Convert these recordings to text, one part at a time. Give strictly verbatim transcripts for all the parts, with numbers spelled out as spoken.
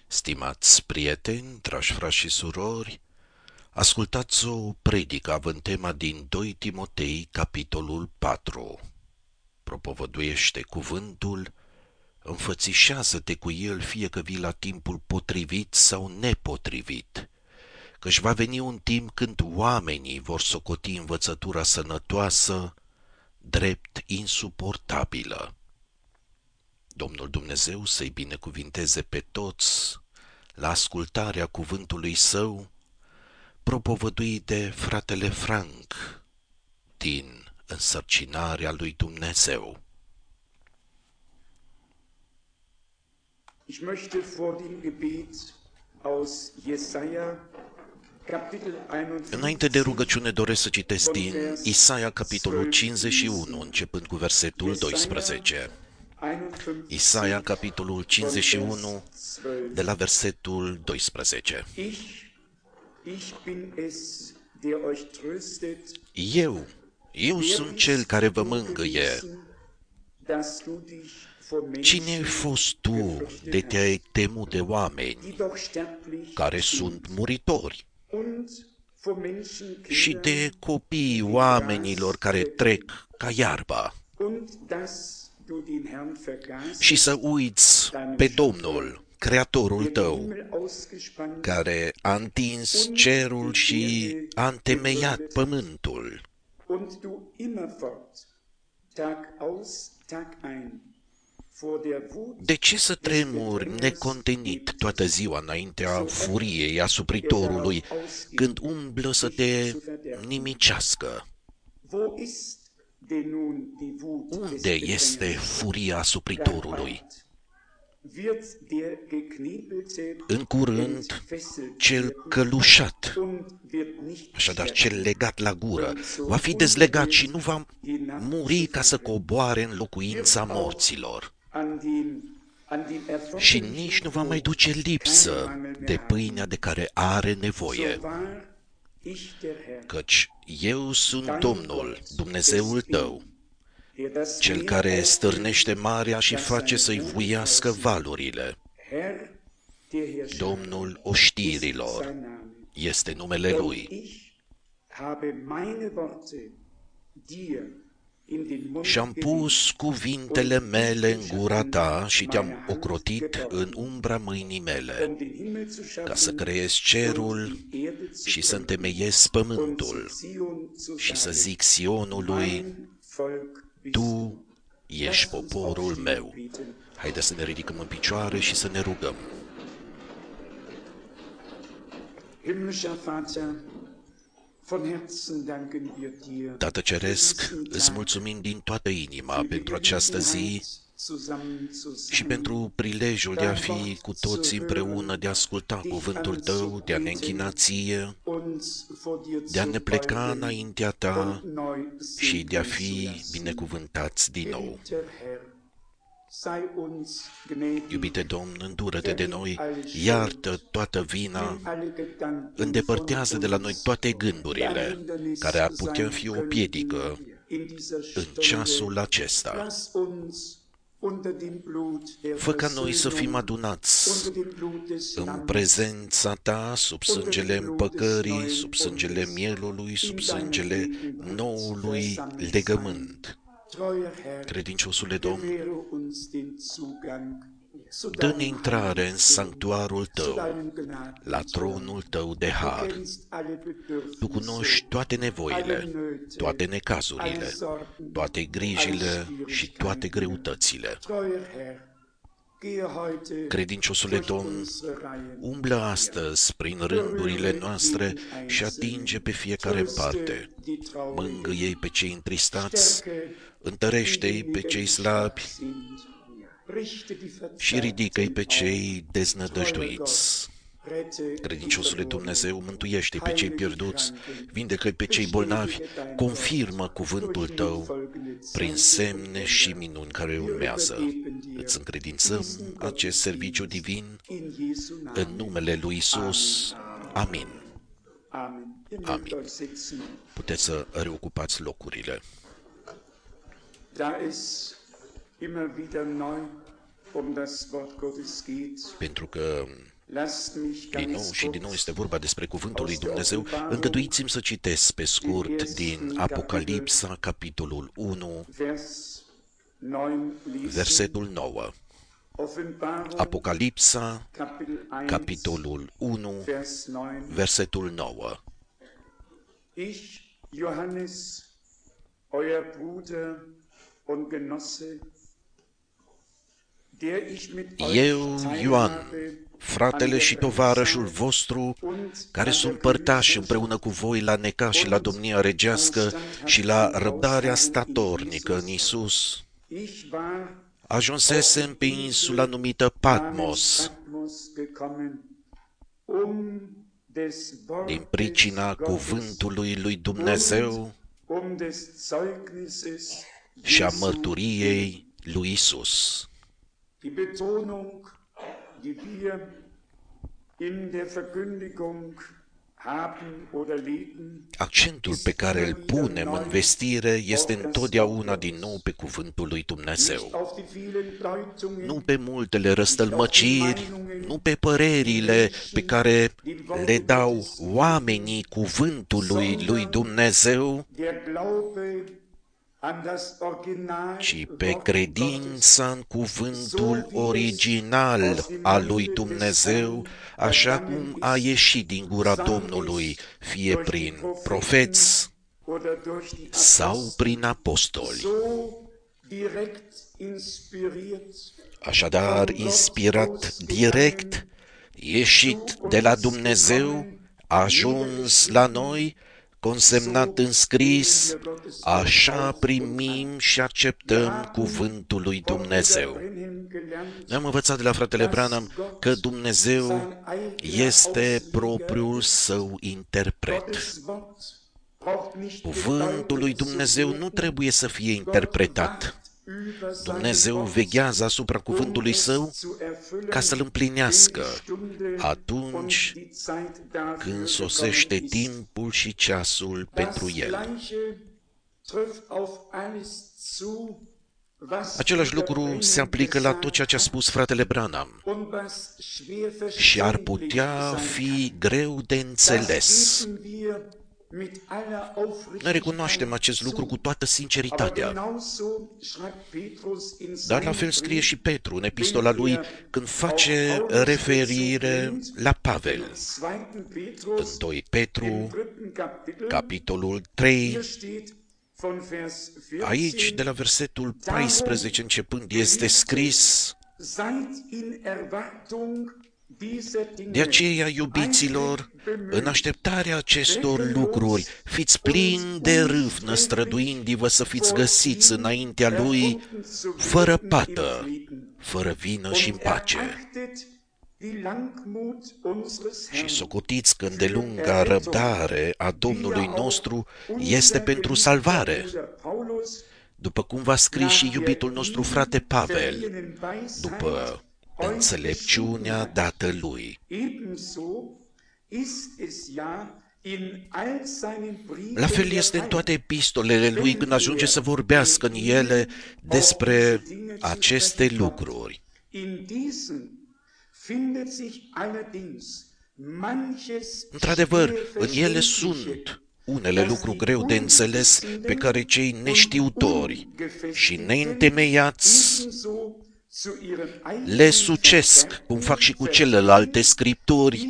Stimați prieteni, dragi frați și surori, ascultați o predică având tema din doi Timotei, capitolul patru. Propovăduiește cuvântul, înfățișează-te cu el fie că vii la timpul potrivit sau nepotrivit, căci va veni un timp când oamenii vor socoti învățătura sănătoasă drept insuportabilă. Domnul Dumnezeu să-i binecuvinteze pe toți la ascultarea cuvântului său, propovăduit de fratele Frank din Însărcinarea lui Dumnezeu. Ich möchte vor dem Gebet aus Jesaja Kapitel Înainte de einundfünfzig, rugăciune doresc să citesc din Isaia, capitolul cincizeci și unu, începând cu versetul doisprezece. Isaia, capitolul cincizeci și unu, de la versetul doisprezece. Ich, ich bin es, der euch tröstet, Eu, eu sunt cel care vă mângâie. dass du dich vor Cine ai Menschen fost tu de te-ai temut de oameni die doch sterblich care sind, sunt muritori und vor și Menschenkindern, de copiii oamenilor care trec ca iarba, und dass du den Herrn vergaßt, și să uiți pe Domnul, Creatorul der den tău, Himmel ausgespannt care a întins cerul și a întemeiat pământul. und du immerfort, Tag aus, Tag ein, vor der Wut De ce să tremuri necontenit toată ziua înaintea furiei asupritorului, când umblă să te nimicească? Wo ist denn nun die Wut des Unde este Bedrängers? furia asupritorului? Wird der Geknebelte În curând, entfesselt cel werden călușat, und wird nicht așadar sterben. cel legat la gură, va fi dezlegat și nu va muri ca să coboare în locuința morților. An den, an den Și erforderlichen nici nu va mai duce lipsă de pâinea de care are nevoie, So wahr ich der Herr, căci eu sunt Domnul, Dumnezeul tău, der das cel Meer care stârnește marea și face să-i vuiască valurile. Herr, der Herrscher, Domnul ist oștirilor sein Name. este numele Und lui. ich habe meine Worte dir in den Mund Și-am pus cuvintele mele în gura ta și te-am ocrotit în umbra mâinii mele, um den Himmel zu ca să schaffen creezi cerul und die Erde zu și să gründen întemeiezi und pământul zu Zion zu și să sagen, zic Sionului, mein Volk bist tu du. ești Lasst uns poporul aufstehen meu. und beten. Haideți să ne ridicăm în picioare și să ne rugăm. Himmlischer Vater, von Herzen danken wir dir. Tată Ceresc, îți mulțumim din toată inima pentru această zi și pentru prilejul de a fi cu toți împreună, de a asculta cuvântul tău, de a ne închina ție, de a ne pleca înaintea ta și de a fi binecuvântați din nou. Iubite Domn, îndură-te de noi, iartă toată vina, îndepărtează de la noi toate gândurile care ar putea fi o piedică în ceasul acesta. Fă ca noi să fim adunați în prezența ta, sub sângele împăcării, sub sângele mielului, sub sângele noului legământ. Credinciosule Domn, dă-ne intrare în sanctuarul tău, la tronul tău de har. Tu cunoști toate nevoile, toate necazurile, toate grijile și toate greutățile. Credinciosule Domn, umblă astăzi prin rândurile noastre și atinge pe fiecare în parte. Mângâie-i pe cei întristați, întărește-i pe cei slabi și ridică-i pe cei deznădăjduiți. Credinciosule Dumnezeu, mântuiește pe cei pierduți, vindecă-i pe cei bolnavi, confirmă cuvântul tău prin semne și minuni care urmează. Îți încredințăm acest serviciu divin în numele lui Isus. Amin. Amin. Puteți să reocupați locurile. Da es immer wieder neu um das Wort Gottes geht, Pentru că Din nou și din nou este vorba despre cuvântul lui Dumnezeu. Îngăduiți-mi să citesc pe scurt din Apocalipsa, capitolul unu, versetul nouă. Apocalipsa, capitolul unu, versetul nouă. Ich, Johannes, euer Bruder und Genosse, der ich mit Eu, euch Ioan, teilhabe fratele și tovarășul vostru, care sunt părtași împreună cu voi la necaz și la domnia regească și la răbdarea statornică în Iisus, Ich war ajunsesem pe insula numită Patmos, gekommen, um des din pricina cuvântului lui Dumnezeu um des Zeugnisses și a mărturiei lui Iisus. Die Betonung, die wir in der Verkündigung haben oder legen, Accentul pe care îl punem în vestire este întotdeauna din nou pe cuvântul lui Dumnezeu. auf die vielen Deutungen, Nu pe multele răstălmăciri, nu pe părerile pe care le dau oamenii cuvântului lui Dumnezeu, der Glaube an das Original, ci pe credința în cuvântul original al lui Dumnezeu, așa cum a ieșit din gura Domnului, fie prin profeți oder durch die sau prin apostoli. so direkt inspiriert, Așadar, inspirat direct, ieșit de la Dumnezeu, a ajuns la noi, consemnat în scris, așa primim și acceptăm cuvântul lui Dumnezeu. Brenhem gelernt, Am învățat de la fratele Branham că Dumnezeu este propriul său interpret. Gottes Wort braucht nicht Cuvântul lui Dumnezeu nu trebuie să fie interpretat. über sein Dumnezeu veghează asupra cuvântului său zu erfüllen, ca să-l împlinească Stunde atunci und die Zeit dafür când sosește gekommen ist. timpul și ceasul pentru el. Das Gleiche trifft auf alles zu, was Același lucru se aplică la tot ceea ce a spus fratele Branham und was schwer și ar verständlich putea sein fi greu de înțeles. kann. Das geben wir mit aller Noi recunoaștem Aufrichtigkeit acest lucru zu. cu toată Aber sinceritatea. genauso schreibt Petrus in Dar la seinem fel scrie Brief, și Petru în epistola lui când face referire la Pavel. zweiten În Petrus, doi im Petru, dritten Kapitel, capitolul trei, hier steht von Vers aici, vierzehn, de la versetul paisprezece începând, este scris: seid in Erwartung dieser Dinge. De aceea, iubiților, în așteptarea acestor lucruri, fiți plini de râvnă, străduindu-vă să fiți găsiți înaintea Lui, fără pată, fără vină și în pace. Și socotiți că îndelunga răbdare a Domnului nostru este pentru salvare, după cum va scris și iubitul nostru frate Pavel, după înțelepciunea dată lui. La fel este în toate epistolele lui când ajunge să vorbească în ele despre aceste lucruri. Într-adevăr, în ele sunt unele lucruri greu de înțeles pe care cei neștiutori și neîntemeiați le sucesc, cum fac și cu celelalte scripturi,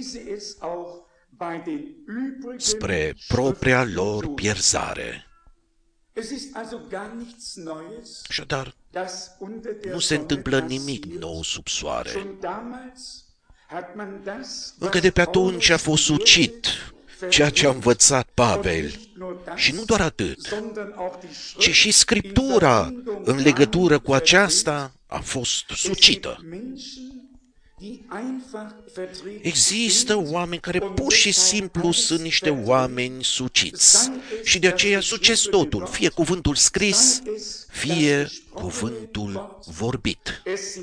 spre propria lor pierzare. Așadar, nu se întâmplă nimic nou sub soare. Încă de pe atunci a fost sucit ceea ce a învățat Pavel. Și nu doar atât, ci și Scriptura în legătură cu aceasta a fost sucită. Există oameni care pur și simplu sunt niște oameni suciți și de aceea sucesc totul, fie cuvântul scris, fie cuvântul vorbit.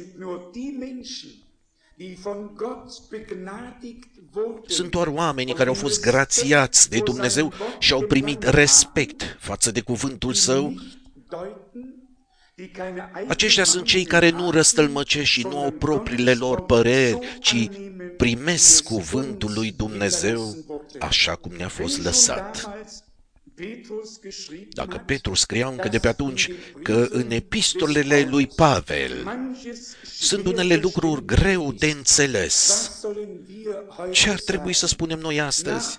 Sunt doar oamenii care au fost grațiați de Dumnezeu și au primit respect față de cuvântul Său Aceștia sunt cei care nu răstălmăcesc și nu au propriile lor păreri, ci primesc cuvântul lui Dumnezeu așa cum ne-a fost lăsat. Dacă Petru scria încă de pe atunci că în epistolele lui Pavel sunt unele lucruri greu de înțeles, ce ar trebui să spunem noi astăzi?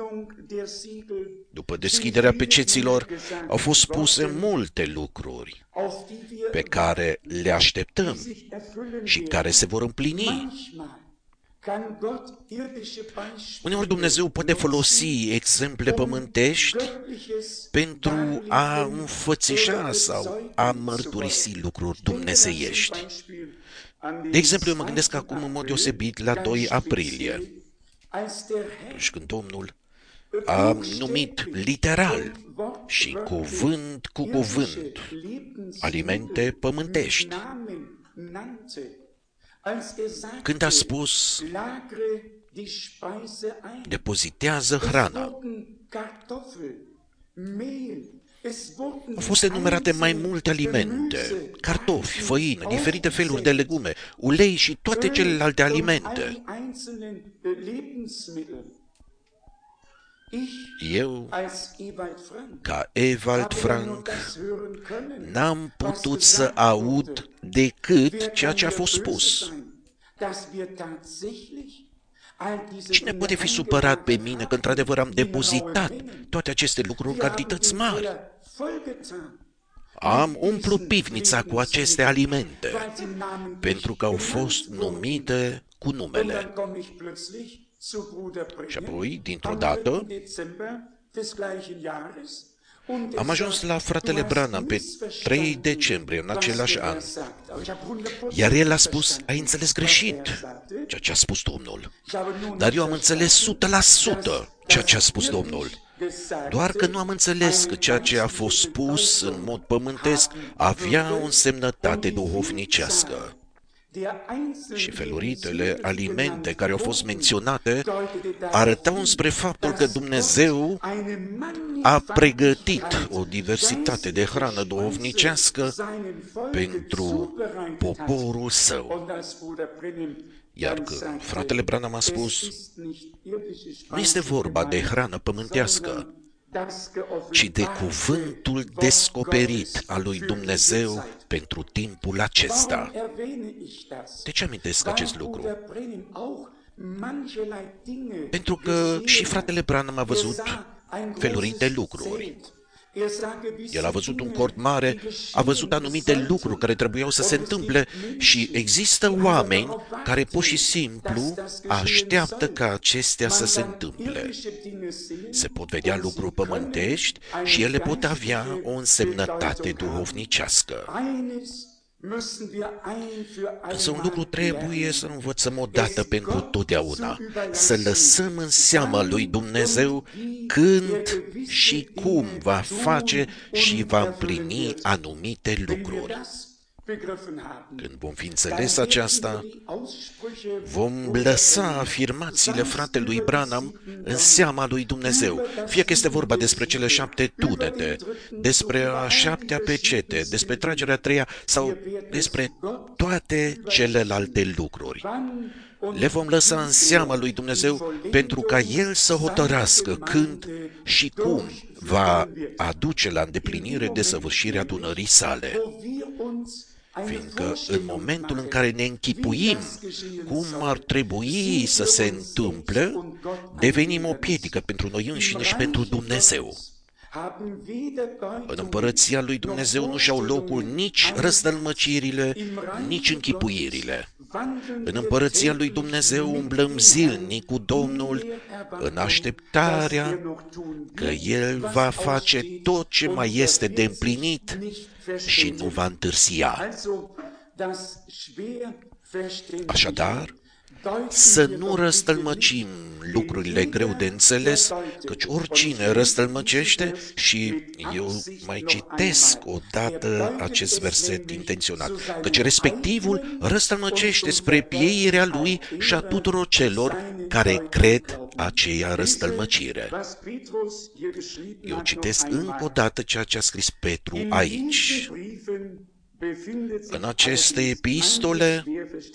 După deschiderea peceților, au fost spuse multe lucruri pe care le așteptăm și care se vor împlini. Uneori Dumnezeu poate folosi exemple pământești pentru a înfățișa sau a mărturisi lucruri dumnezeiești. De exemplu, eu mă gândesc acum în mod deosebit la doi aprilie, atunci când Domnul a numit literal și cuvânt cu cuvânt alimente pământești. Când a spus, depozitează hrana, au fost enumerate mai multe alimente, cartofi, făină, diferite feluri de legume, ulei și toate celelalte alimente. Eu, ca Ewald Frank, n-am putut să aud decât ceea ce a fost spus. Cine poate fi supărat pe mine că într-adevăr am depozitat toate aceste lucruri în cantități mari? Am umplut pivnița cu aceste alimente, pentru că au fost numite cu numele. Și apoi, dintr-o dată, am ajuns la fratele Branham pe trei decembrie în același an. Iar el a spus, ai înțeles greșit ceea ce a spus Domnul. Dar eu am înțeles o sută la sută ceea ce a spus Domnul. Doar că nu am înțeles că ceea ce a fost spus în mod pământesc avea o însemnătate duhovnicească. Și feluritele alimente care au fost menționate arătau spre faptul că Dumnezeu a pregătit o diversitate de hrană duhovnicească pentru poporul său. Iar că fratele Branham a spus, nu este vorba de hrană pământească, ci de cuvântul descoperit al lui Dumnezeu pentru timpul acesta. De ce amintesc acest lucru? Pentru că și fratele Branham a văzut felurite lucruri. El a văzut un cort mare, a văzut anumite lucruri care trebuiau să se întâmple și există oameni care pur și simplu așteaptă ca acestea să se întâmple. Se pot vedea lucruri pământești și ele pot avea o însemnătate duhovnicească. Însă un lucru trebuie să învățăm odată pentru totdeauna, să lăsăm în seama lui Dumnezeu când și cum va face și va împlini anumite lucruri. Când vom fi înțeles aceasta, vom lăsa afirmațiile fratelui Branham în seama lui Dumnezeu, fie că este vorba despre cele șapte tunete, despre a șaptea pecete, despre tragerea a treia sau despre toate celelalte lucruri. Le vom lăsa în seama lui Dumnezeu pentru ca El să hotărască când și cum va aduce la îndeplinire desăvârșirea adunării sale. Fiindcă în momentul în care ne închipuim cum ar trebui să se întâmple, devenim o piedică pentru noi înșine și pentru Dumnezeu. În împărăția lui Dumnezeu nu și-au locul nici răstălmăcirile, nici închipuirile. În împărăția lui Dumnezeu umblăm zilnic cu Domnul în așteptarea că El va face tot ce mai este de împlinit și nu va întârzia. Așadar, să nu răstălmăcim lucrurile greu de înțeles, căci oricine răstălmăcește, și eu mai citesc odată acest verset intenționat, căci respectivul răstălmăcește spre pieirea lui și a tuturor celor care cred aceea răstălmăcire. Eu citesc încă o dată ceea ce a scris Petru aici. În aceste epistole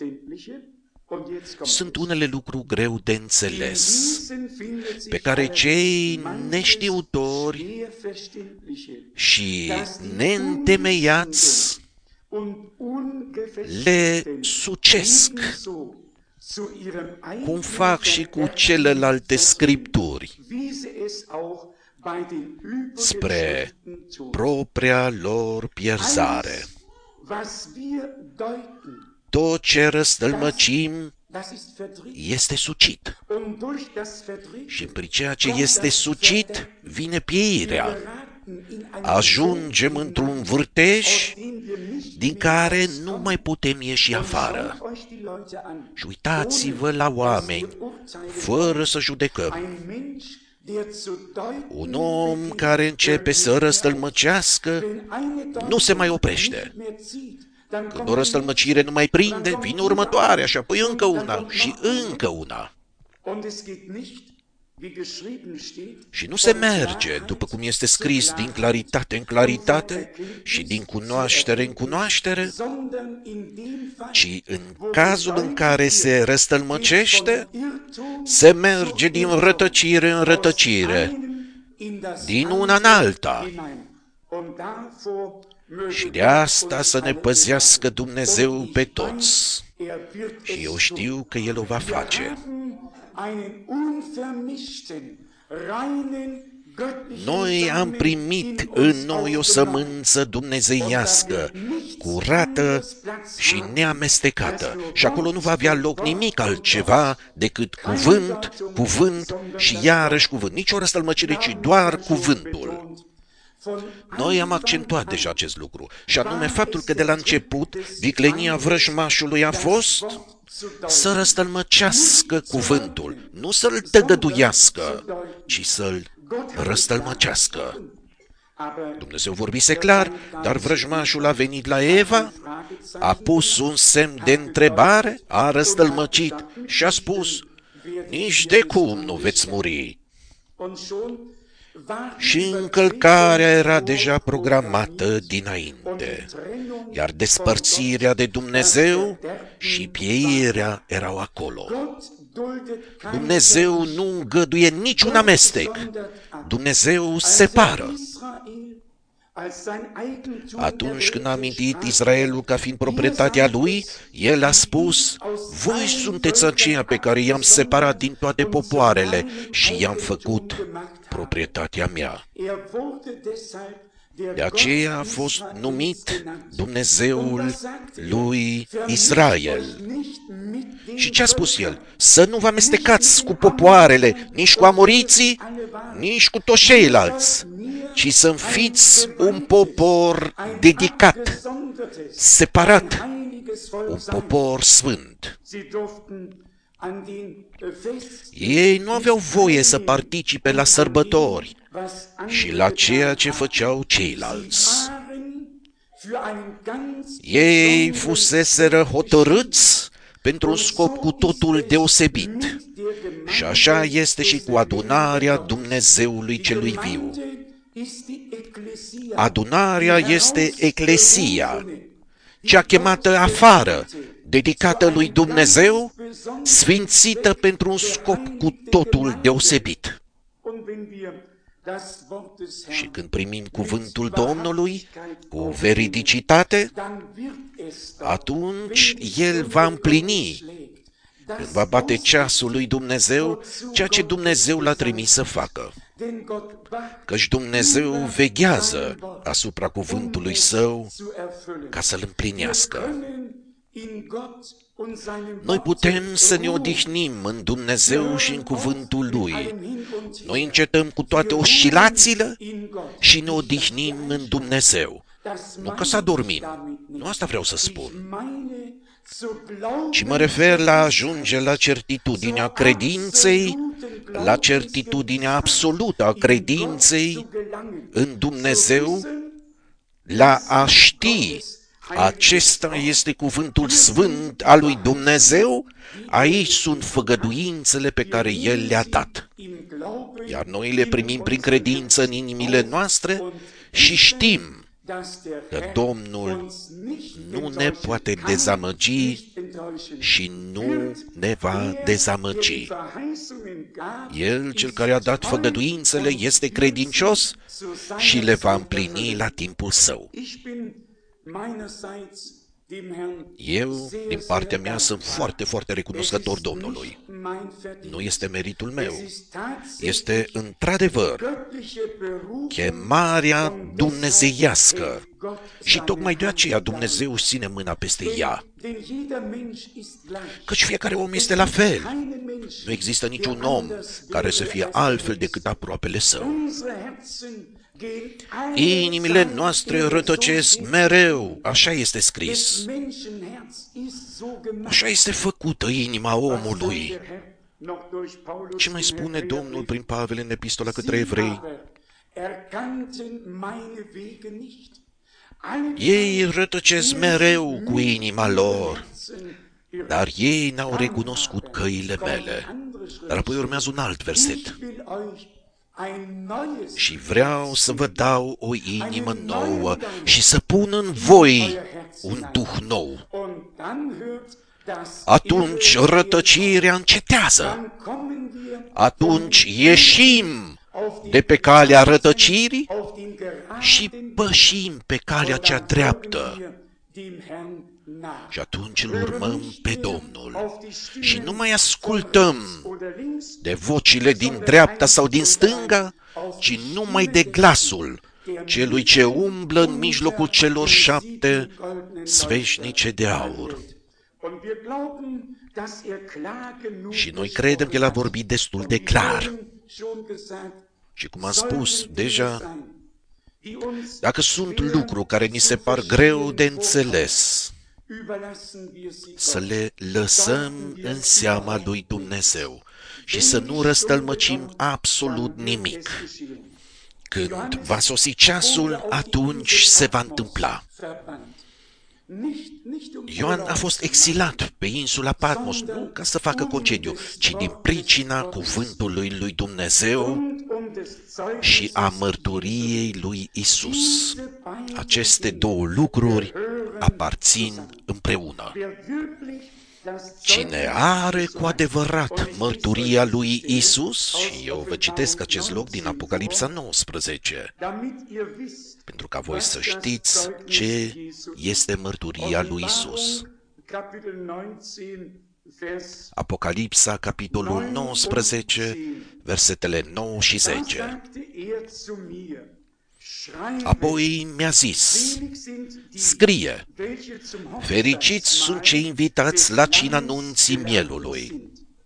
sunt unele lucruri greu de înțeles, pe care cei neștiutori și neîntemeiați le sucesc, cum fac și cu celelalte scripturi, spre propria lor pierzare. Tot ce răstălmăcim este sucit. Și prin ceea ce este sucit vine pieirea. Ajungem într-un vârtej din care nu mai putem ieși afară. Și uitați-vă la oameni, fără să judecăm. Un om care începe să răstălmăcească nu se mai oprește. Când o răstălmăcire nu mai prinde, vine următoarea și apoi încă una și încă una. Și nu se merge, după cum este scris, din claritate în claritate și din cunoaștere în cunoaștere, ci în cazul în care se răstălmăcește, se merge din rătăcire în rătăcire, din una în alta. Și de asta să ne păzească Dumnezeu pe toți. Și eu știu că El o va face. Noi am primit în noi o sămânță dumnezeiască, curată și neamestecată. Și acolo nu va avea loc nimic altceva decât cuvânt, cuvânt și iarăși cuvânt. Nici o răstălmăcire, ci doar cuvântul. Noi am accentuat deja acest lucru, și anume faptul că de la început viclenia vrăjmașului a fost să răstălmăcească cuvântul, nu să-l tăgăduiască, ci să-l răstălmăcească. Dumnezeu vorbise clar, dar vrăjmașul a venit la Eva, a pus un semn de întrebare, a răstălmăcit și a spus: nici de cum nu veți muri. Și încălcarea era deja programată dinainte, iar despărțirea de Dumnezeu și pieirea erau acolo. Dumnezeu nu îngăduie niciun amestec. Dumnezeu separă. Atunci când a amintit Israelul ca fiind proprietatea lui, El a spus: voi sunteți aceia pe care i-am separat din toate popoarele și i-am făcut proprietatea mea. De aceea a fost numit Dumnezeul lui Israel. Și ce a spus El? Să nu vă amestecați cu popoarele, nici cu amoriții, nici cu toți ceilalți, ci să fiți un popor dedicat, separat, un popor sfânt. Ei nu aveau voie să participe la sărbători și la ceea ce făceau ceilalți. Ei fuseseră hotărâți pentru un scop cu totul deosebit. Și așa este și cu adunarea Dumnezeului celui viu. Adunarea este eclesia, cea chemată afară, dedicată lui Dumnezeu, sfințită pentru un scop cu totul deosebit. Și când primim cuvântul Domnului cu veridicitate, atunci El va împlini, când va bate ceasul lui Dumnezeu, ceea ce Dumnezeu l-a trimis să facă. Căci Dumnezeu veghează asupra cuvântului Său ca să-l împlinească. Noi putem să ne odihnim în Dumnezeu și în cuvântul Lui. Noi încetăm cu toate oscilațiile și ne odihnim în Dumnezeu. Nu că să adormim, nu asta vreau să spun, ci mă refer la a ajunge la certitudinea credinței, la certitudinea absolută a credinței în Dumnezeu, la a ști acesta este cuvântul sfânt al lui Dumnezeu, aici sunt făgăduințele pe care El le-a dat. Iar noi le primim prin credință în inimile noastre și știm că Domnul nu ne poate dezamăgi și nu ne va dezamăgi. El, cel care a dat făgăduințele, este credincios și le va împlini la timpul său. Eu, din partea mea, sunt foarte, foarte recunoscător Domnului. Nu este meritul meu. Este, într-adevăr, chemarea dumnezeiască. Și tocmai de aceea Dumnezeu își ține mâna peste ea. Căci fiecare om este la fel. Nu există niciun om care să fie altfel decât aproapele său. Inimile noastre rătăcesc mereu, așa este scris. Așa este făcută inima omului. Ce mai spune Domnul prin Pavel în epistola către evrei? Ei rătăcesc mereu cu inima lor, dar ei n-au recunoscut căile mele. Dar apoi urmează un alt verset. Și vreau să vă dau o inimă nouă și să pun în voi un duh nou. Atunci rătăcirea încetează. Atunci ieșim de pe calea rătăcirii și pășim pe calea cea dreaptă. Și atunci îl urmăm pe Domnul și nu mai ascultăm de vocile din dreapta sau din stânga, ci numai de glasul celui ce umblă în mijlocul celor șapte sfeșnice de aur. Și noi credem că El a vorbit destul de clar. Și cum am spus deja, dacă sunt lucruri care ni se par greu de înțeles, să le lăsăm în seama lui Dumnezeu și să nu răstălmăcim absolut nimic. Când va sosi ceasul, atunci se va întâmpla. Ioan a fost exilat pe insula Patmos, nu ca să facă concediu, ci din pricina cuvântului lui Dumnezeu și a mărturiei lui Isus. Aceste două lucruri aparțin împreună. Cine are cu adevărat mărturia lui Isus, și eu vă citesc acest loc din Apocalipsa nouăsprezece, pentru ca voi să știți ce este mărturia lui Isus. Apocalipsa, capitolul nouăsprezece, versetele nouă și zece. Apoi mi-a zis, scrie, fericiți sunt cei invitați la cina nunții mielului.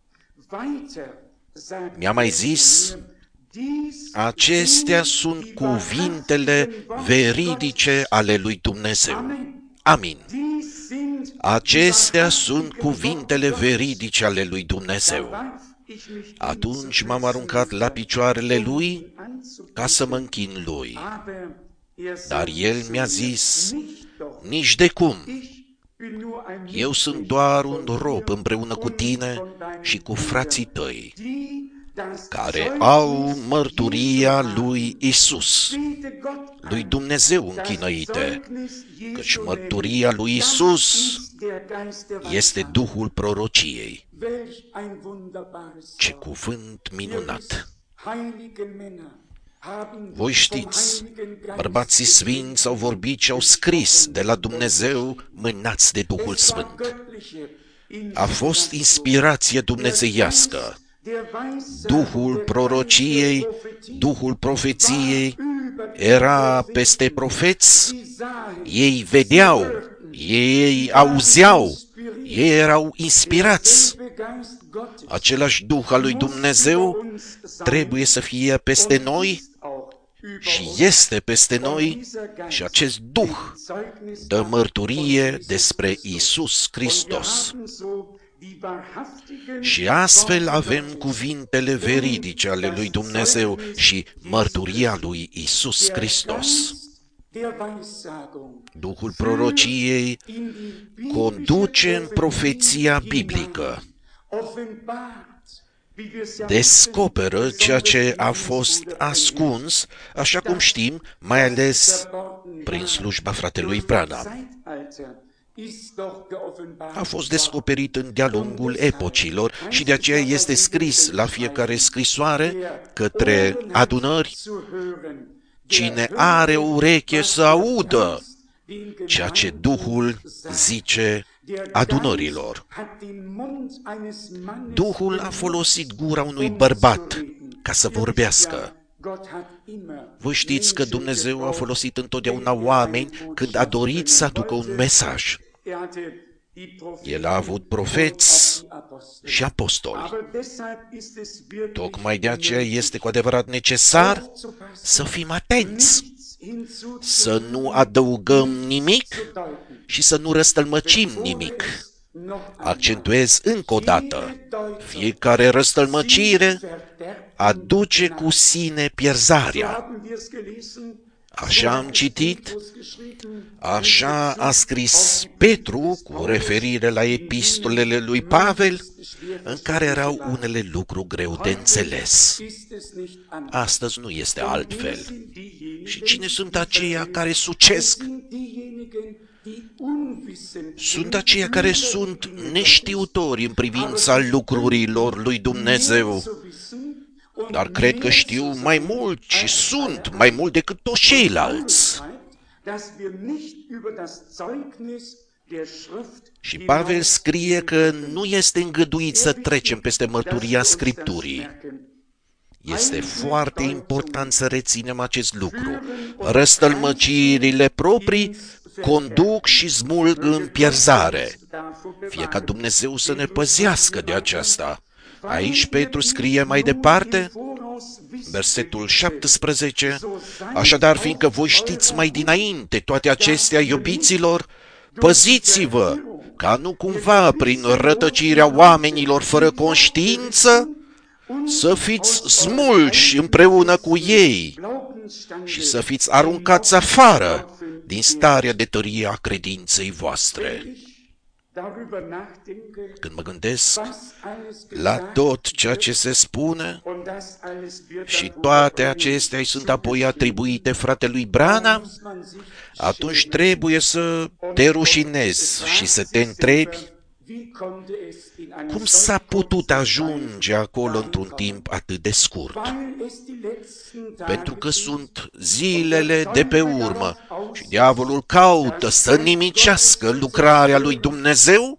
Mi-a mai zis, acestea sunt cuvintele veridice ale lui Dumnezeu. Amin. Acestea sunt cuvintele veridice ale lui Dumnezeu. Atunci m-am aruncat la picioarele lui ca să mă închin lui. Dar el mi-a zis, nici de cum. Eu sunt doar un rob împreună cu tine și cu frații tăi, care au mărturia lui Isus, lui Dumnezeu închinăite, căci mărturia lui Isus este Duhul prorociei. Ce cuvânt minunat! Voi știți, bărbații sfinți au vorbit și au scris de la Dumnezeu mânați de Duhul Sfânt. A fost inspirație dumnezeiască. Duhul prorociei, Duhul profeției era peste profeți, ei vedeau, ei auzeau, ei erau inspirați. Același Duh al lui Dumnezeu trebuie să fie peste noi și este peste noi și acest Duh dă mărturie despre Isus Hristos. Și astfel avem cuvintele veridice ale lui Dumnezeu și mărturia lui Isus Hristos. Duhul prorociei conduce în profeția biblică descoperă ceea ce a fost ascuns, așa cum știm, mai ales prin slujba fratelui Branham. A fost descoperit în de-a lungul epocilor și de aceea este scris la fiecare scrisoare către adunări: cine are ureche să audă ceea ce Duhul zice adunărilor. Duhul a folosit gura unui bărbat ca să vorbească. Voi știți că Dumnezeu a folosit întotdeauna oameni când a dorit să aducă un mesaj. El a avut profeți și apostoli. Tocmai de aceea este cu adevărat necesar să fim atenți, să nu adăugăm nimic și să nu răstălmăcim nimic. Accentuez încă o dată, fiecare răstălmăcire aduce cu sine pierzarea. Așa am citit, așa a scris Petru cu referire la epistolele lui Pavel, în care erau unele lucruri greu de înțeles. Astăzi nu este altfel. Și cine sunt aceia care sucesc? Sunt aceia care sunt neștiutori în privința lucrurilor lui Dumnezeu, dar cred că știu mai mult și sunt mai mult decât toți ceilalți. Și Pavel scrie că nu este îngăduit să trecem peste mărturia Scripturii. Este foarte important să reținem acest lucru. Răstălmăcirile proprii conduc și smulg în pierzare. Fie ca Dumnezeu să ne păzească de aceasta. Aici Petru scrie mai departe, versetul șaptesprezece, așadar, fiindcă voi știți mai dinainte toate acestea, iubiților, păziți-vă, ca nu cumva prin rătăcirea oamenilor fără conștiință, să fiți smulși împreună cu ei și să fiți aruncați afară din starea de tărie a credinței voastre. Când mă gândesc la tot ceea ce se spune și toate acestea îi sunt apoi atribuite fratelui Branham, atunci trebuie să te rușinezi și să te întrebi cum s-a putut ajunge acolo într-un timp atât de scurt. Pentru că sunt zilele de pe urmă și diavolul caută să nimicească lucrarea lui Dumnezeu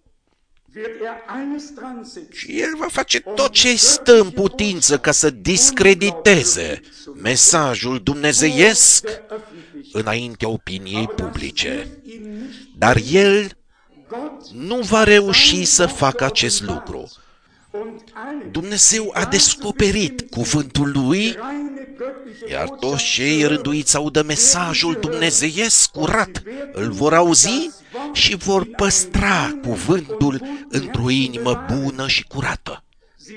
și el va face tot ce stă în putință ca să discrediteze mesajul dumnezeiesc înaintea opiniei publice. Dar el nu va reuși să facă acest lucru. Dumnezeu a descoperit cuvântul lui, iar toți cei rânduiți să audă mesajul dumnezeiesc curat îl vor auzi și vor păstra cuvântul într-o inimă bună și curată.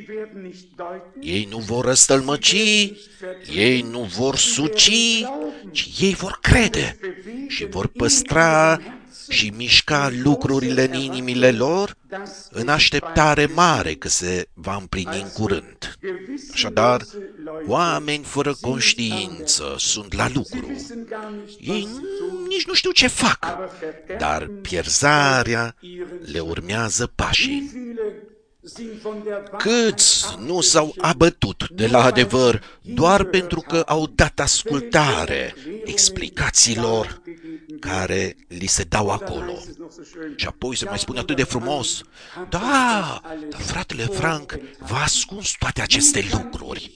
Ei nu vor răstălmăci, ei nu vor suci, ci ei vor crede și vor păstra și mișca lucrurile în inimile lor în așteptare mare că se va împlini în curând. Așadar, oameni fără conștiință sunt la lucru. Ei nici nu știu ce fac, dar pierzarea le urmează pașii. Câți nu s-au abătut de la adevăr doar pentru că au dat ascultare explicațiilor care li se dau acolo. Și apoi se mai spune atât de frumos, da, dar fratele Frank v-a ascuns toate aceste lucruri.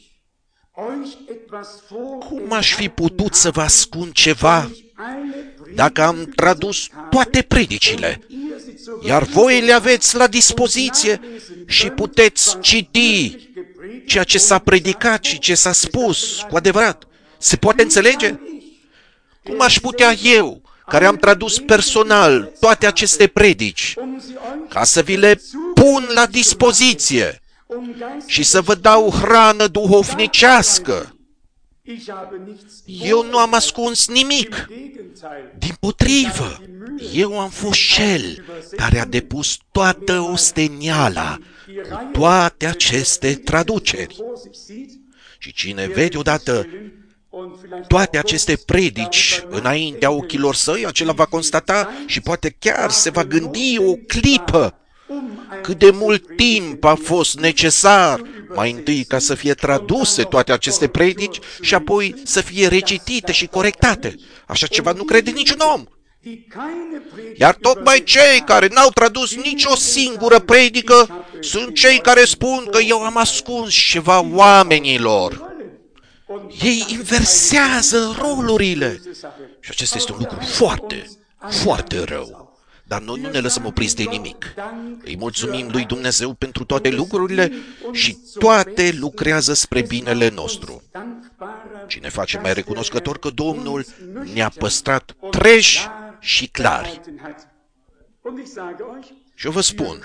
Cum aș fi putut să vă ascund ceva dacă am tradus toate predicile, iar voi le aveți la dispoziție și puteți citi ceea ce s-a predicat și ce s-a spus cu adevărat? Se poate înțelege? Cum aș putea eu, care am tradus personal toate aceste predici, ca să vi le pun la dispoziție și să vă dau hrană duhovnicească, Eu nu am ascuns nimic. Dimpotrivă, eu am fost cel care a depus toată osteniala cu toate aceste traduceri. Și cine vede odată toate aceste predici înaintea ochilor săi, acela va constata și poate chiar se va gândi o clipă cât de mult timp a fost necesar mai întâi ca să fie traduse toate aceste predici și apoi să fie recitite și corectate. Așa ceva nu crede niciun om. Iar tocmai cei care n-au tradus nicio singură predică sunt cei care spun că eu am ascuns ceva oamenilor. Ei inversează rolurile. Și acesta este un lucru foarte, foarte rău. Dar noi nu ne lăsăm opriți de nimic. Îi mulțumim lui Dumnezeu pentru toate lucrurile și toate lucrează spre binele nostru. Și ne facem mai recunoscători că Domnul ne-a păstrat treji și clari. Și eu vă spun,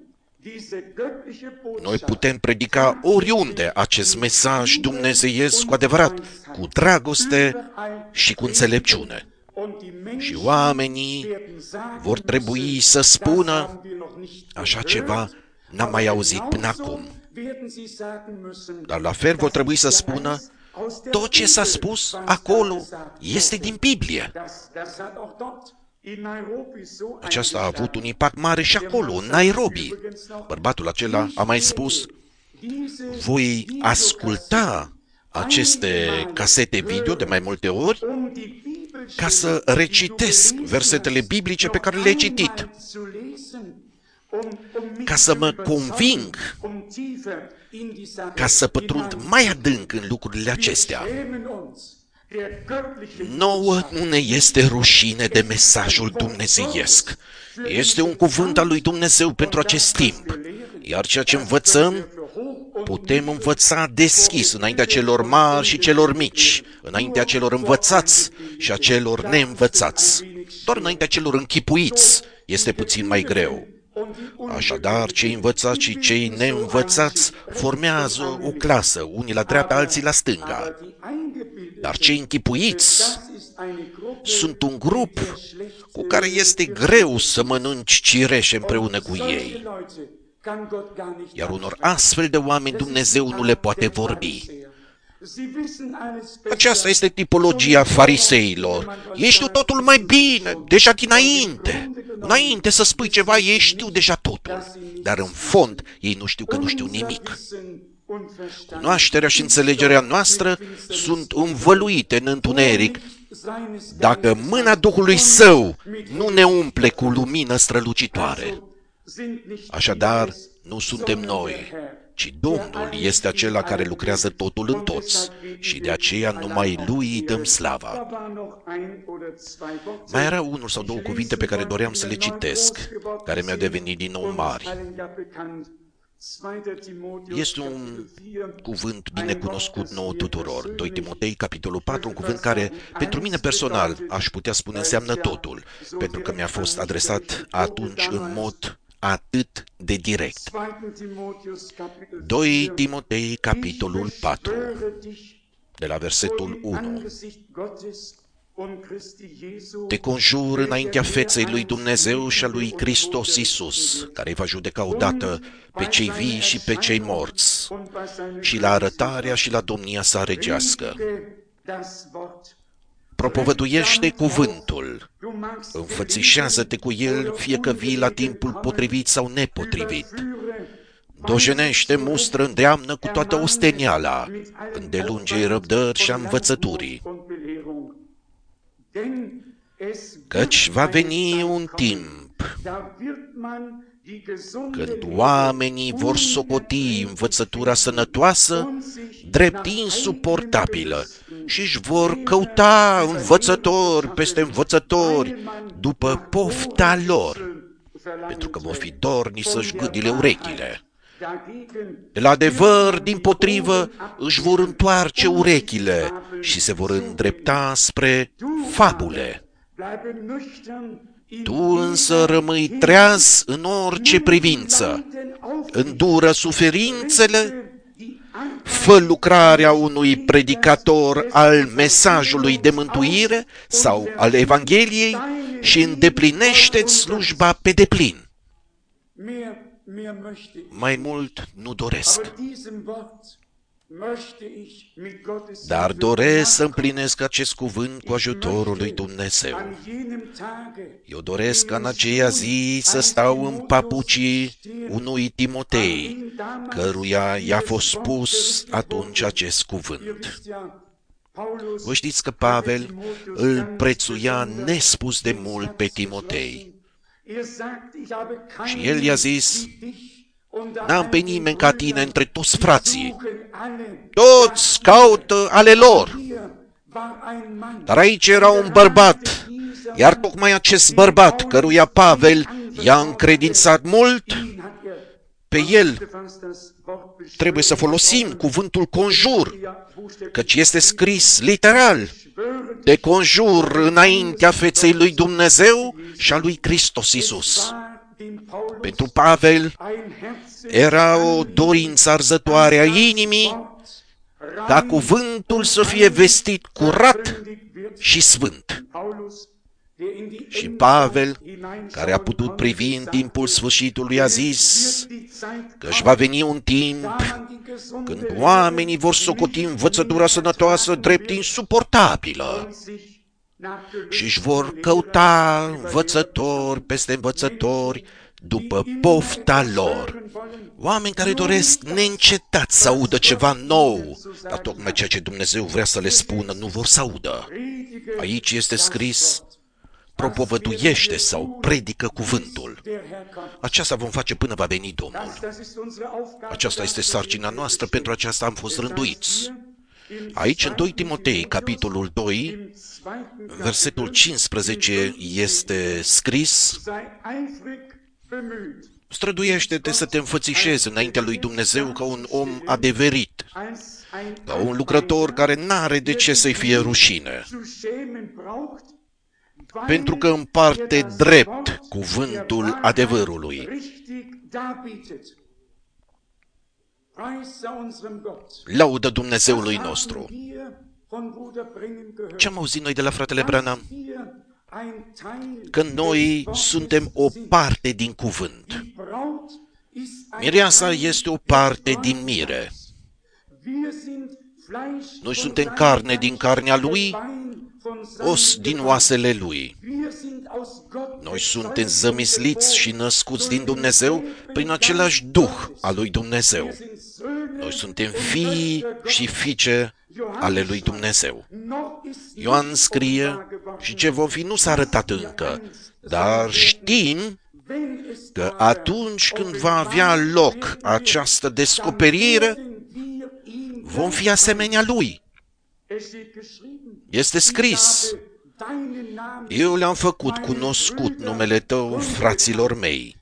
noi putem predica oriunde acest mesaj dumnezeiesc cu adevărat, cu dragoste și cu înțelepciune. Și oamenii vor trebui să spună, așa ceva n-am mai auzit până acum. Dar la fel vor trebui să spună, tot ce s-a spus acolo este din Biblie. Aceasta a avut un impact mare și acolo, în Nairobi. Bărbatul acela a mai spus, voi asculta aceste casete video de mai multe ori ca să recitesc versetele biblice pe care le-ai citit, ca să mă conving, ca să pătrund mai adânc în lucrurile acestea. Nouă nu ne este rușine de mesajul dumnezeiesc. Este un cuvânt al lui Dumnezeu pentru acest timp. Iar ceea ce învățăm, putem învăța deschis înaintea celor mari și celor mici, înaintea celor învățați și a celor neînvățați. Doar înaintea celor închipuiți este puțin mai greu. Așadar, cei învățați și cei neînvățați formează o clasă, unii la dreapta, alții la stânga. Dar cei închipuiți sunt un grup cu care este greu să mănânci cireșe împreună cu ei. Iar unor astfel de oameni Dumnezeu nu le poate vorbi. Aceasta este tipologia fariseilor. Ei știu totul mai bine, deja dinainte. Înainte să spui ceva, ei știu deja totul. Dar în fond, ei nu știu că nu știu nimic. Cunoașterea și înțelegerea noastră sunt învăluite în întuneric dacă mâna Duhului Său nu ne umple cu lumină strălucitoare. Așadar, nu suntem noi, ci Domnul este acela care lucrează totul în toți și de aceea numai Lui îi dăm slava. Mai era unul sau două cuvinte pe care doream să le citesc, care mi-au devenit din nou mari. Este un cuvânt bine cunoscut nouă tuturor. doi Timotei, capitolul patru, un cuvânt care, pentru mine personal, aș putea spune înseamnă totul, pentru că mi-a fost adresat atunci în mod atât de direct. doi Timotei, capitolul patru, de la versetul unu. Te conjur înaintea feței lui Dumnezeu și a lui Hristos Iisus, care va judeca odată pe cei vii și pe cei morți, și la arătarea și la domnia sa regească. Propovăduiește cuvântul, înfățișează-te cu el, fie că vii la timpul potrivit sau nepotrivit. Dojenește, mustră, îndeamnă cu toată osteniala, îndelunge răbdări și a învățăturii. Căci va veni un timp când oamenii vor socoti învățătura sănătoasă drept insuportabilă și își vor căuta învățători peste învățători după pofta lor, pentru că vor fi dorni să-și gâdile urechile. De la adevăr, dimpotrivă, își vor întoarce urechile și se vor îndrepta spre fabule. Tu însă rămâi treaz în orice privință, îndură suferințele Fă lucrarea unui predicator al mesajului de mântuire sau al Evangheliei și îndeplinește-ți slujba pe deplin. Mai mult nu doresc, dar doresc să împlinesc acest cuvânt cu ajutorul lui Dumnezeu. Eu doresc ca în aceea zi să stau în papucii unui Timotei, căruia i-a fost spus atunci acest cuvânt. Vă știți că Pavel îl prețuia nespus de mult pe Timotei. Și el i-a zis: n-am pe nimeni ca tine între toți frații. Toți caută ale lor. Dar aici era un bărbat, iar tocmai acest bărbat, căruia Pavel i-a încredințat mult, pe el trebuie să folosim cuvântul conjur, căci este scris literal: te conjur înaintea feței lui Dumnezeu și a lui Hristos Iisus. Pentru Pavel era o dorință arzătoare a inimii ca cuvântul să fie vestit curat și sfânt. Și Pavel, care a putut privi în timpul sfârșitului, a zis că își va veni un timp când oamenii vor socoti învățătura sănătoasă drept insuportabilă și își vor căuta învățători peste învățători după pofta lor. Oameni care doresc neîncetat să audă ceva nou, dar tocmai ceea ce Dumnezeu vrea să le spună nu vor să audă. Aici este scris: propovăduiește sau predică cuvântul. Aceasta vom face până va veni Domnul. Aceasta este sarcina noastră, pentru aceasta am fost rânduiți. Aici, în doi Timotei, capitolul doi, versetul cincisprezece, este scris: străduiește-te să te înfățișezi înaintea lui Dumnezeu ca un om adeverit, ca un lucrător care n-are de ce să-i fie rușine, pentru că împarte drept cuvântul adevărului. Laudă Dumnezeului nostru! Ce am auzit noi de la fratele Branham? Că noi suntem o parte din cuvânt. Mireasa este o parte din mire. Noi suntem carne din carnea lui, os din oasele lui. Noi suntem zămisliți și născuți din Dumnezeu prin același Duh al lui Dumnezeu. Noi suntem fii și fiice ale lui Dumnezeu. Ioan scrie: și ce vom fi nu s-a arătat încă, dar știm că atunci când va avea loc această descoperire, vom fi asemenea lui. Este scris: eu le-am făcut cunoscut numele tău fraților mei.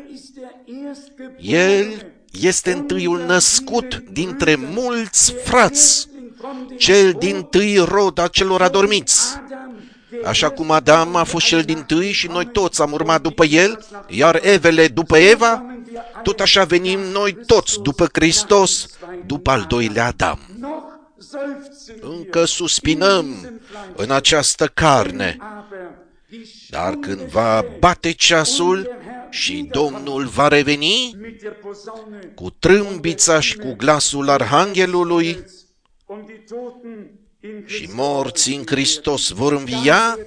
El este întâiul născut dintre mulți frați, cel dintâi rod a celor adormiți. Așa cum Adam a fost cel dintâi și noi toți am urmat după el, iar Evele după Eva, tot așa venim noi toți după Hristos, după al doilea Adam. Încă suspinăm în această carne, dar când va bate ceasul și Domnul va reveni cu trâmbița și cu glasul arhanghelului și morții în Hristos vor învia,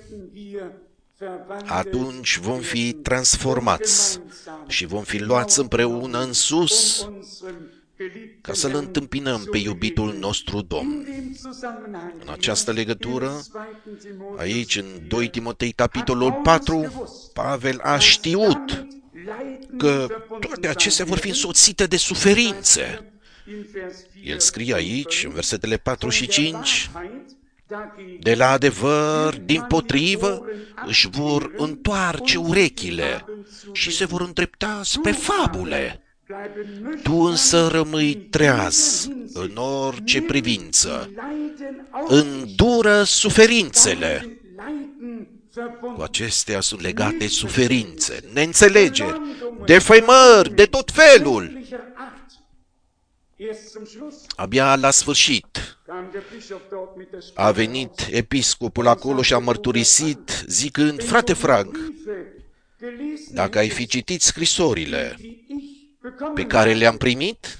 atunci vom fi transformați și vom fi luați împreună în sus ca să-L întâmpinăm pe iubitul nostru Domn. În această legătură, aici în doi Timotei, capitolul patru, Pavel a știut că toate acestea vor fi însoțite de suferințe. El scrie aici, în versetele patru și cinci, de la adevăr, dimpotrivă, își vor întoarce urechile și se vor îndrepta spre fabule. Tu însă rămâi treaz în orice privință, îndură suferințele. Cu acestea sunt legate suferințe, neînțelegeri, defăimări de tot felul. Abia la sfârșit a venit episcopul acolo și a mărturisit zicând: frate Frank, dacă ai fi citit scrisorile pe care le-am primit,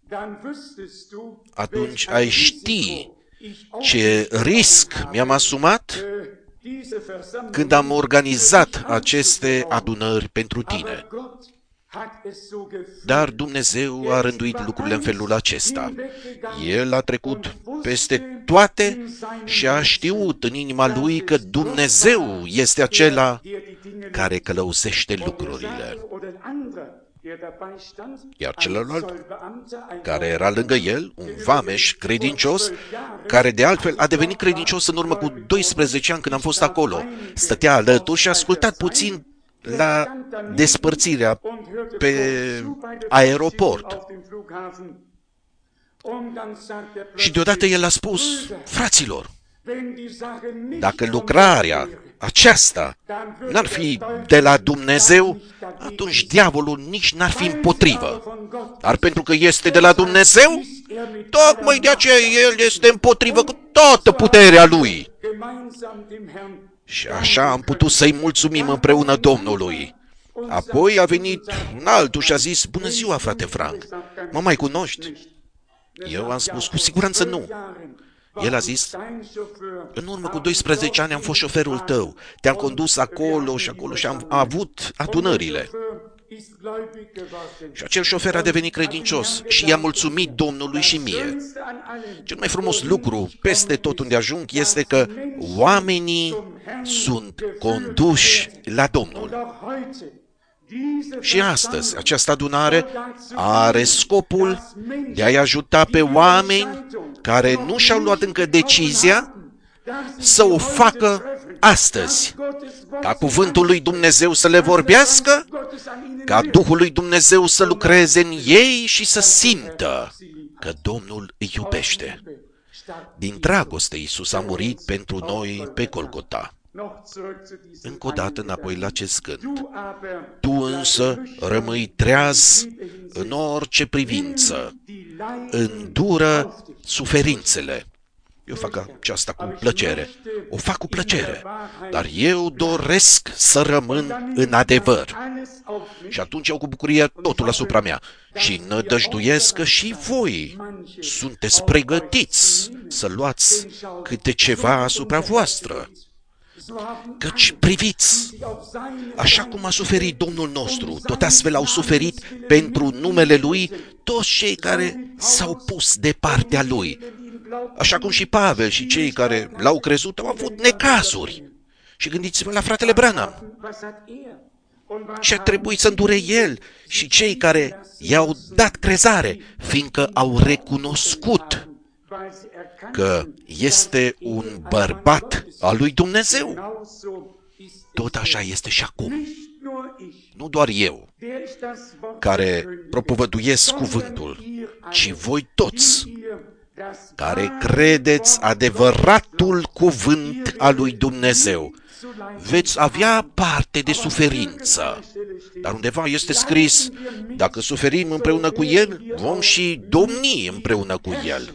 atunci ai ști ce risc mi-am asumat când am organizat aceste adunări pentru tine. Dar Dumnezeu a rânduit lucrurile în felul acesta. El a trecut peste toate și a știut în inima lui că Dumnezeu este acela care călăuzește lucrurile. Iar celălalt, care era lângă el, un vameș credincios, care de altfel a devenit credincios în urmă cu doisprezece ani când am fost acolo, stătea alături și a ascultat puțin la despărțirea pe aeroport. Și deodată el a spus: fraților, dacă lucrarea aceasta n-ar fi de la Dumnezeu, atunci diavolul nici n-ar fi împotrivă. Dar pentru că este de la Dumnezeu, tocmai de aceea el este împotrivă cu toată puterea lui. Și așa am putut să-i mulțumim împreună Domnului. Apoi a venit un altul și a zis: bună ziua, frate Frank, mă mai cunoști? Eu am spus: cu siguranță nu. El a zis: în urmă cu doisprezece ani am fost șoferul tău, te-am condus acolo și acolo și am avut adunările. Și acel șofer a devenit credincios și i-a mulțumit Domnului și mie. Cel mai frumos lucru peste tot unde ajung este că oamenii sunt conduși la Domnul. Și astăzi, această adunare are scopul de a-i ajuta pe oameni care nu și-au luat încă decizia să o facă astăzi, ca cuvântul lui Dumnezeu să le vorbească, ca Duhul lui Dumnezeu să lucreze în ei și să simtă că Domnul îi iubește. Din dragoste Iisus a murit pentru noi pe Golgota. Încă o dată înapoi la acest gând. Tu însă rămâi treaz în orice privință, îndură suferințele. Eu fac aceasta cu plăcere, o fac cu plăcere, dar eu doresc să rămân în adevăr. Și atunci iau cu bucurie totul asupra mea și nădăjduiesc că și voi sunteți pregătiți să luați câte ceva asupra voastră. Căci priviți, așa cum a suferit Domnul nostru, tot astfel au suferit pentru numele Lui toți cei care s-au pus de partea Lui. Așa cum și Pavel și cei care l-au crezut au avut necazuri. Și gândiți-vă la fratele Branham. Ce a trebuit să îndure el și cei care i-au dat crezare, fiindcă au recunoscut că este un bărbat al lui Dumnezeu. Tot așa este și acum. Nu doar eu, care propovăduiesc cuvântul, ci voi toți, care credeți adevăratul cuvânt al lui Dumnezeu, veți avea parte de suferință. Dar undeva este scris: dacă suferim împreună cu El, vom și domni împreună cu El.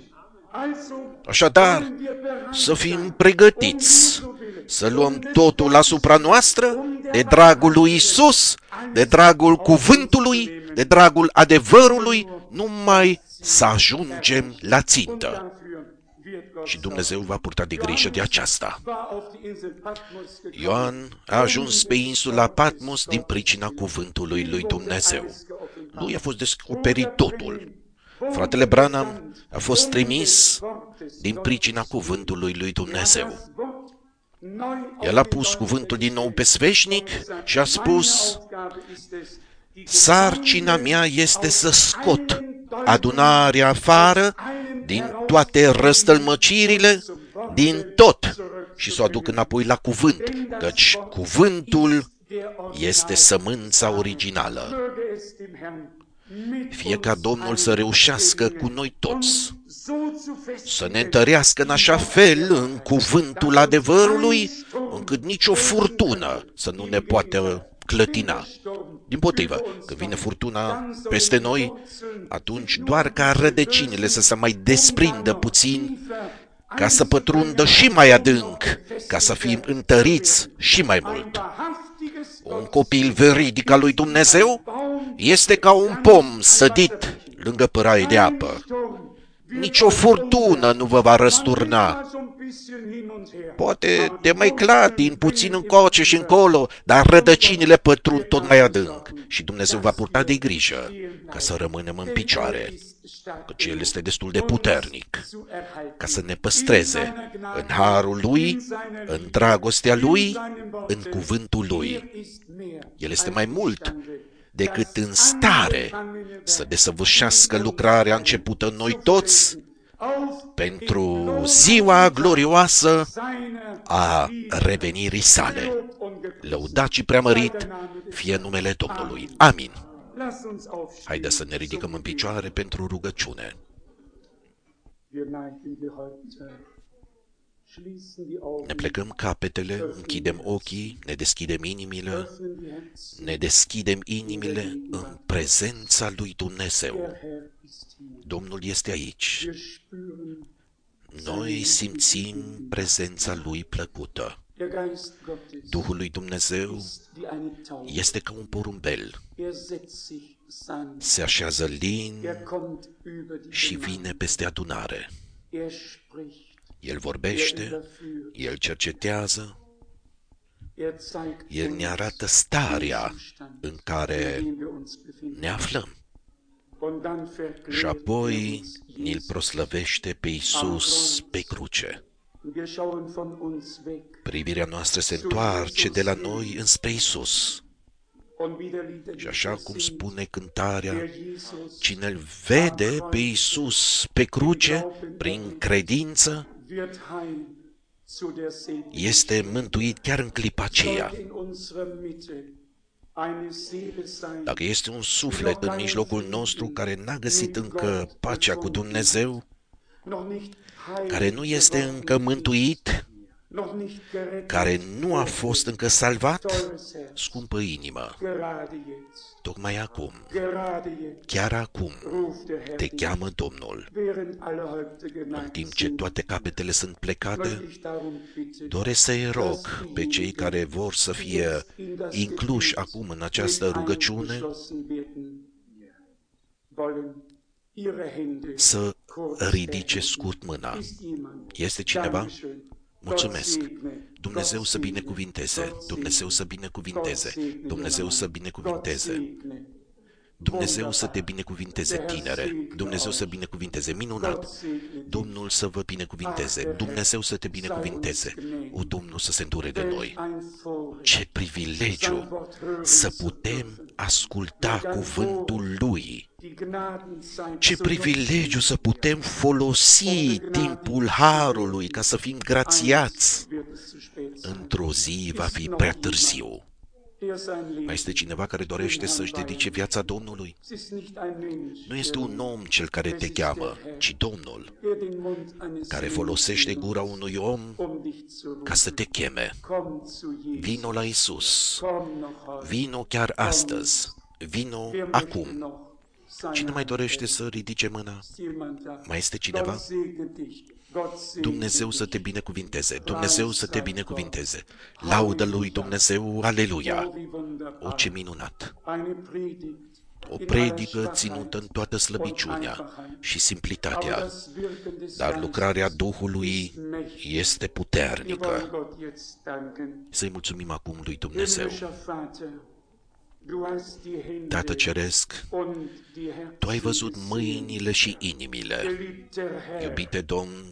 Așadar, să fim pregătiți, să luăm totul asupra noastră, de dragul lui Isus, de dragul cuvântului, de dragul adevărului, numai să ajungem la țintă. Și Dumnezeu va purta de grijă de aceasta. Ioan a ajuns pe insula Patmos din pricina cuvântului lui Dumnezeu. Lui a fost descoperit totul. Fratele Branham a fost trimis din pricina cuvântului lui Dumnezeu. El a pus cuvântul din nou pe sfeșnic și a spus: sarcina mea este să scot adunarea afară din toate răstălmăcirile, din tot, și să o aduc înapoi la cuvânt, căci cuvântul este sămânța originală. Fie ca Domnul să reușească cu noi toți, să ne întărească în așa fel în cuvântul adevărului, încât nicio furtună să nu ne poată clătina. Dimpotrivă, când vine furtuna peste noi, atunci doar ca rădăcinile să se mai desprindă puțin, ca să pătrundă și mai adânc, ca să fim întăriți și mai mult. Un copil veridic al lui Dumnezeu este ca un pom sădit lângă pâraie de apă. Nici o furtună nu vă va răsturna. Poate te mai clatin puțin încoace și încolo, dar rădăcinile pătrund tot mai adânc și Dumnezeu va purta de grijă ca să rămânem în picioare, căci El este destul de puternic ca să ne păstreze în harul Lui, în dragostea Lui, în cuvântul Lui. El este mai mult decât în stare să desăvârșească lucrarea începută în noi toți pentru ziua glorioasă a revenirii sale. Lăudat și preamărit fie numele Domnului. Amin. Haideți să ne ridicăm în picioare pentru rugăciune. Ne plecăm capetele, închidem ochii, ne deschidem inimile, ne deschidem inimile în prezența lui Dumnezeu. Domnul este aici. Noi simțim prezența Lui plăcută. Duhul lui Dumnezeu este ca un porumbel. Se așează lin și vine peste adunare. El vorbește, El cercetează, El ne arată starea în care ne aflăm. Și apoi ne-l proslăvește pe Iisus pe cruce. Privirea noastră se întoarce de la noi înspre Iisus. Și așa cum spune cântarea, cine îl vede pe Iisus pe cruce, prin credință, este mântuit chiar în clipa aceea. Dacă este un suflet în mijlocul nostru care n-a găsit încă pacea cu Dumnezeu, care nu este încă mântuit, care nu a fost încă salvat, scumpă inimă, tocmai acum, chiar acum, te cheamă Domnul. În timp ce toate capetele sunt plecate, doresc să-i rog pe cei care vor să fie incluși acum în această rugăciune să ridice scurt mâna. Este cineva? Mulțumesc. Dumnezeu să binecuvinteze. Dumnezeu să binecuvinteze. Dumnezeu să binecuvinteze. Dumnezeu să te binecuvinteze, tinere. Dumnezeu să binecuvinteze. Minunat. Domnul să vă binecuvinteze. Dumnezeu să te binecuvinteze. O, Domnul să se îndure de noi. Ce privilegiu să putem asculta cuvântul Lui. Ce privilegiu să putem folosi timpul harului ca să fim grațiați. Într-o zi va fi prea târziu. Mai este cineva care dorește să-și dedice viața Domnului? Nu este un om cel care te cheamă, ci Domnul, care folosește gura unui om ca să te cheme. Vino la Iisus. Vino chiar astăzi. Vino acum. Cine mai dorește să ridice mâna? Mai este cineva? Dumnezeu să te binecuvinteze, Dumnezeu să te binecuvinteze. Laudă lui Dumnezeu, aleluia! O, ce minunat! O predică ținută în toată slăbiciunea și simplitatea, dar lucrarea Duhului este puternică. Să-i mulțumim acum lui Dumnezeu. Tată Ceresc, Tu ai văzut mâinile și inimile. Iubite Domn,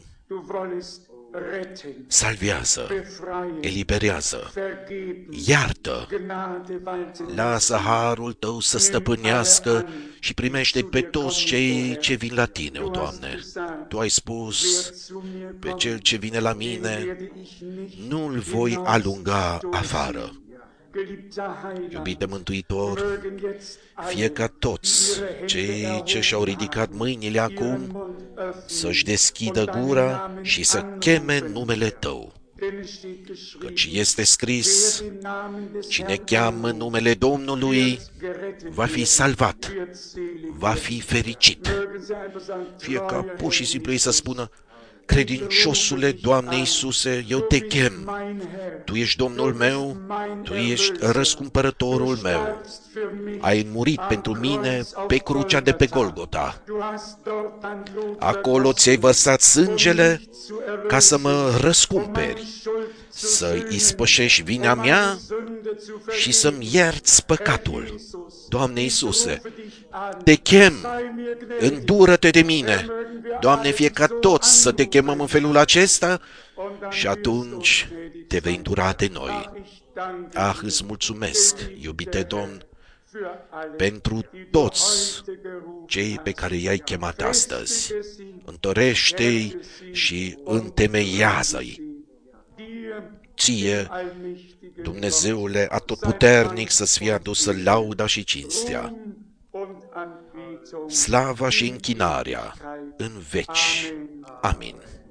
salvează, eliberează, iartă, lasă harul Tău să stăpânească și primește pe toți cei ce vin la Tine, o Doamne. Tu ai spus, pe cel ce vine la mine, nu-l voi alunga afară. Iubite Mântuitor, fie ca toți cei ce și-au ridicat mâinile acum să-și deschidă gura și să cheme numele Tău. Căci este scris, cine cheamă numele Domnului va fi salvat, va fi fericit. Fie ca pur și simplu ei să spună, credinciosule, Doamne Iisuse, eu te chem, Tu ești Domnul meu, Tu ești răscumpărătorul meu. Ai murit pentru mine pe crucea de pe Golgota. Acolo ți-ai vărsat sângele ca să mă răscumperi, să ispășești vina mea și să-mi ierți păcatul. Doamne Iisuse, te chem, îndură-te de mine. Doamne, fie ca toți să te chemăm în felul acesta și atunci te vei îndura de noi. Ah, îți mulțumesc, iubite Domn, pentru toți cei pe care i-ai chemat astăzi. Întărește-i și întemeiază-i. Ție, Dumnezeule atotputernic, să-ți fie adusă lauda și cinstea, slava și închinarea în veci. Amin.